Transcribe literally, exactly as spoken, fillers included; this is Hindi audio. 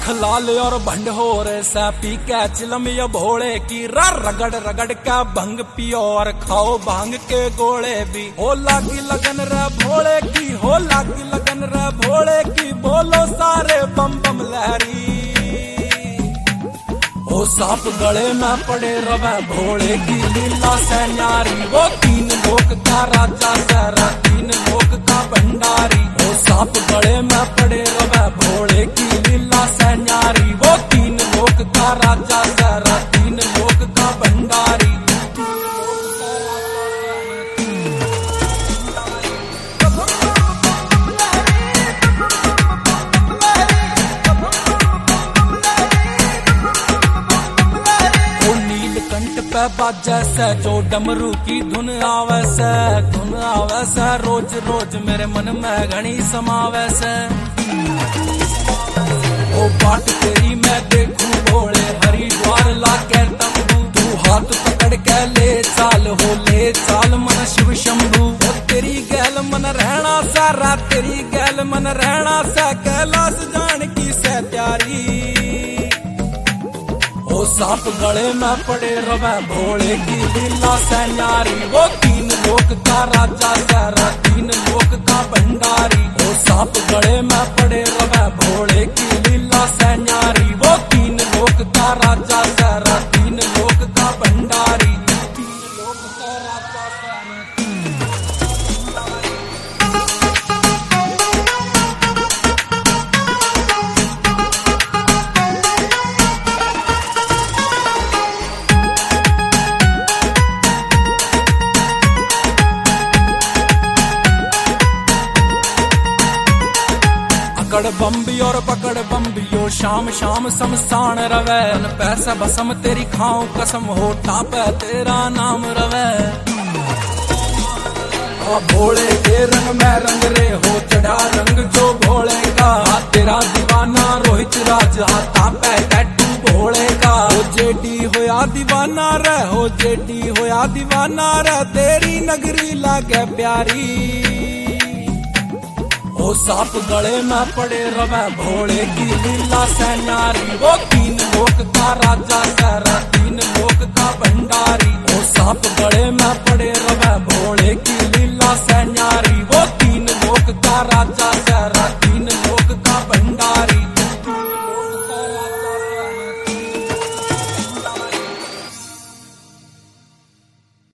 लाल और भंडोर सा पी के चिलम या भोले की रगड़ रगड़ का भंग पियो और खाओ भांग के गोले भी। हो लागी लगन रे भोले की, हो लागी लगन रे भोले की, बोलो सारे बम बम लहरी। ओ सांप गले में पड़े रवे भोले की लीला से न्यारी। वो तीन लोक का राजा सहरा, तीन लोक का भंडारी। ओ सांप गले में पड़े रवे भोले की लीला से न्यारी। वो तीन लोक का राजा सहरा, तीन लोक का भंडारी। पे बाजे से जो डमरू की धुन आवे से, धुन आवे से रोज रोज मेरे मन में घनी समावे से। ओ बाट तेरी मैं देखूं भोले हरिद्वार ला के तंबू। तू हाथ पकड़ के ले चाल, हो ले चाल मन शिव शंभू। ओ तेरी गैल मन रहना सारा, तेरी गैल मन रहना सा, कैलाश जान की से त्यारी। ओ सांप गले में पड़े रवे भोले की लीला से न्यारी। वो तीन लोक का राजा सहरा, तीन लोक का भंडारी। ओ सांप गले में पड़े रवे भोले की लीला से न्यारी। वो तीन लोक का राजा सहरा, तीन लोक का भंडारी। तीन लोक का राजा सहरा, तीन पकड़ बम्बी और पकड़ बम्बियो, शाम शाम शमशान रवे। पैसा बसम तेरी खाओ कसम, हो टापे तेरा नाम रवे। भोले के रंग में रंग रे, हो चढ़ा रंग जो भोले का। तेरा दीवाना रोहित राज, तापे टैटू भोले का। हो जेडी होया दीवाना रे, हो जेडी होया दीवाना रे, तेरी नगरी लागे प्यारी। ओ सांप गले में पड़े रवे भोले की लीला से न्यारी। वो तीन लोक का राजा सहरा, तीन लोक का भंडारी। ओ सांप गले में पड़े